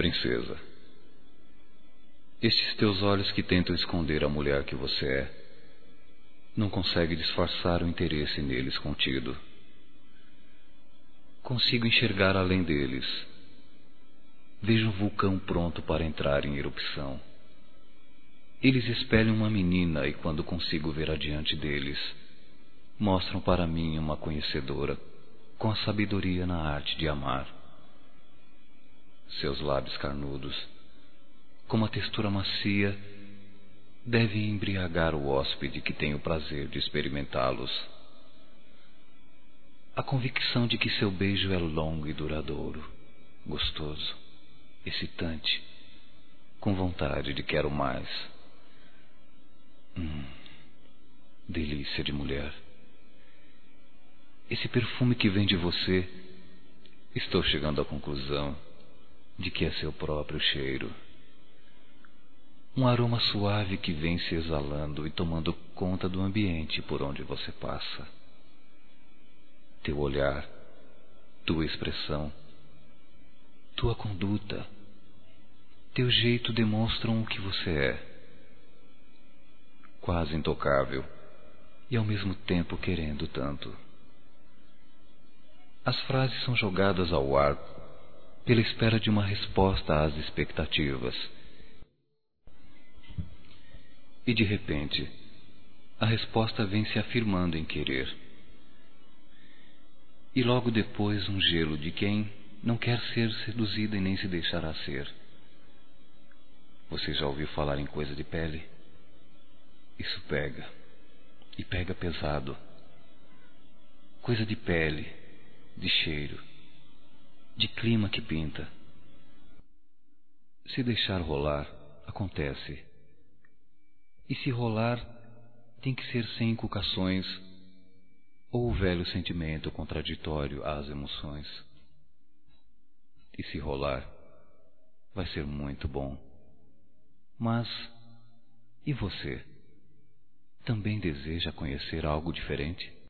Princesa, estes teus olhos que tentam esconder a mulher que você é, não conseguem disfarçar o interesse neles contido. Consigo enxergar além deles. Vejo um vulcão pronto para entrar em erupção. Eles espelham uma menina e quando consigo ver adiante deles, mostram para mim uma conhecedora com a sabedoria na arte de amar. Seus lábios carnudos, com uma textura macia, devem embriagar o hóspede que tem o prazer de experimentá-los. A convicção de que seu beijo é longo e duradouro, gostoso, excitante, com vontade de quero mais. Delícia de mulher. Esse perfume que vem de você, estou chegando à conclusão de que é seu próprio cheiro. Um aroma suave que vem se exalando e tomando conta do ambiente por onde você passa. Teu olhar, tua expressão, tua conduta, teu jeito demonstram o que você é. Quase intocável e ao mesmo tempo querendo tanto. As frases são jogadas ao ar pela espera de uma resposta às expectativas. E de repente, a resposta vem se afirmando em querer. E logo depois um gelo de quem não quer ser seduzida e nem se deixará ser. Você já ouviu falar em coisa de pele? Isso pega, e pega pesado. Coisa de pele, de cheiro, de clima que pinta. Se deixar rolar, acontece. E se rolar, tem que ser sem inculcações ou o velho sentimento contraditório às emoções. E se rolar, vai ser muito bom. Mas, e você? Também deseja conhecer algo diferente?